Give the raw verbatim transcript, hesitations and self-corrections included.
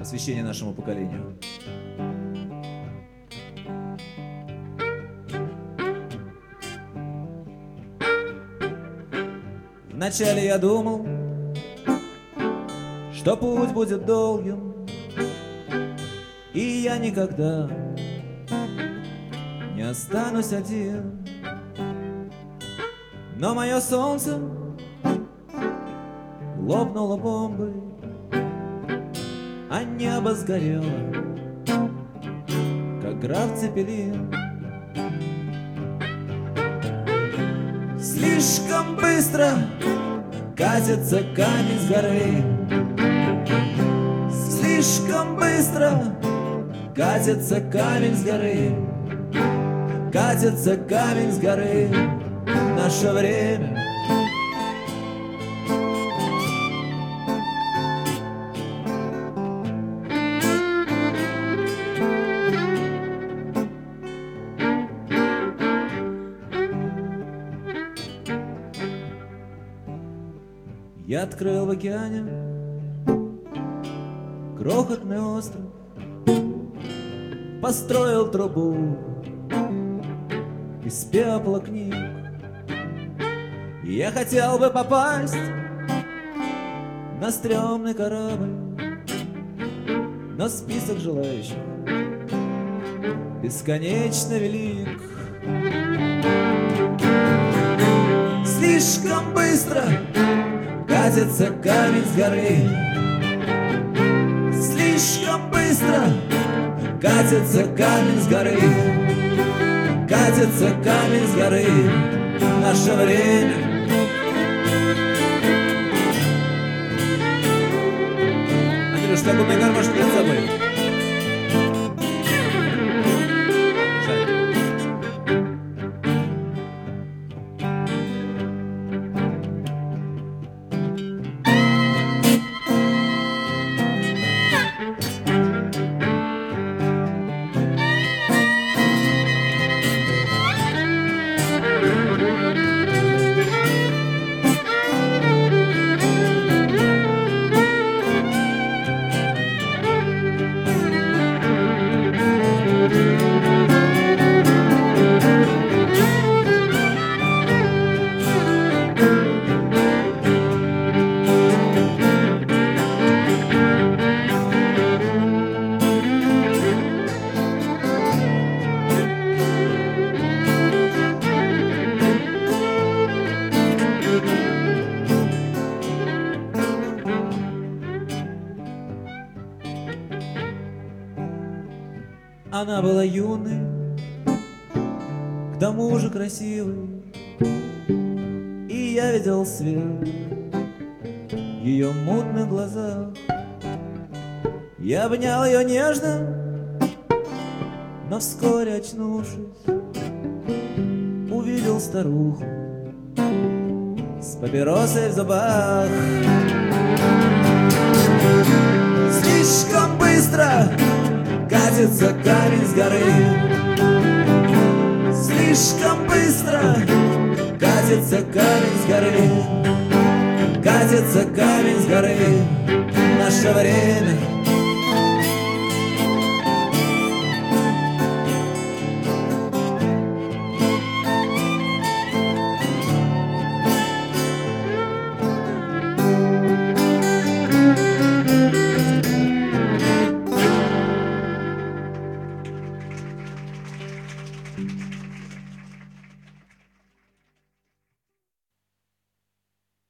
Посвящение нашему поколению. Вначале я думал, что путь будет долгим, и я никогда не останусь один. Но мое солнце лопнуло бомбой, а небо сгорело, как граф Цепелин. Слишком быстро катится камень с горы, слишком быстро катится камень с горы, катится камень с горы. Наше время я открыл в океане крохотный остров, построил трубу из пепла книг. Я хотел бы попасть на стрёмный корабль, но список желающих бесконечно велик. Слишком быстро катится камень с горы, слишком быстро катится камень с горы, катится камень с горы. Наше время Андрюш, так у меня гармошка перед собой. Она была юной, к тому же красивой, и я видел свет в ее мутных глазах. Я обнял ее нежно, но вскоре, очнувшись, увидел старуху с папиросой в зубах. Слишком быстро катится камень с горы, слишком быстро катится камень с горы, катится камень с горы. Наше время Thank you.